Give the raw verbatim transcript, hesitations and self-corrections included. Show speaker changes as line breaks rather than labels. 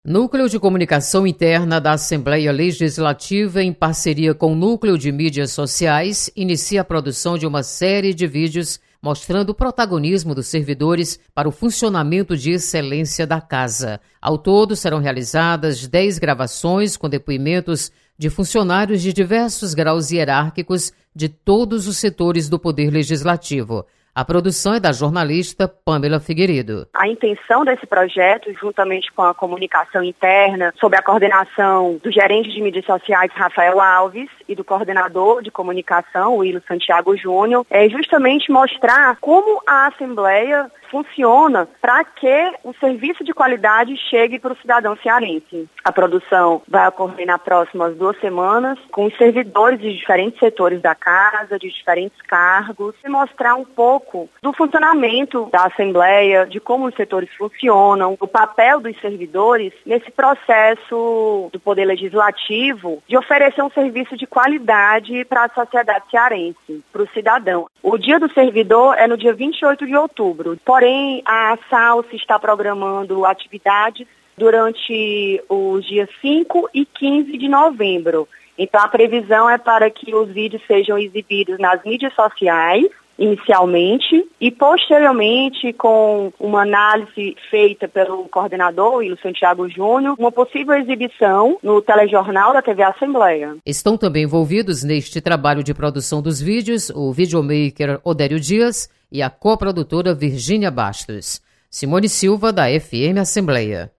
Núcleo de Comunicação Interna da Assembleia Legislativa, em parceria com o Núcleo de Mídias Sociais, inicia a produção de uma série de vídeos mostrando o protagonismo dos servidores para o funcionamento de excelência da Casa. Ao todo, serão realizadas dez gravações com depoimentos de funcionários de diversos graus hierárquicos de todos os setores do Poder Legislativo. A produção é da jornalista Pamela Figueiredo.
A intenção desse projeto, juntamente com a comunicação interna, sob a coordenação do gerente de mídias sociais, Rafael Alves, e do coordenador de comunicação, Wilson Santiago Júnior, é justamente mostrar como a Assembleia funciona para que o serviço de qualidade chegue para o cidadão cearense. A produção vai ocorrer nas próximas duas semanas com os servidores de diferentes setores da casa, de diferentes cargos, e mostrar um pouco do funcionamento da Assembleia, de como os setores funcionam, o papel dos servidores nesse processo do Poder Legislativo de oferecer um serviço de qualidade para a sociedade cearense, para o cidadão. O Dia do Servidor é no dia vinte e oito de outubro. Porém, a SALSE está programando atividades durante os dias cinco e quinze de novembro. Então, a previsão é para que os vídeos sejam exibidos nas mídias sociais, inicialmente, e posteriormente, com uma análise feita pelo coordenador, Wilson Santiago Júnior, uma possível exibição no telejornal da T V Assembleia.
Estão também envolvidos neste trabalho de produção dos vídeos o videomaker Odério Dias e a coprodutora Virgínia Bastos. Simone Silva, da F M Assembleia.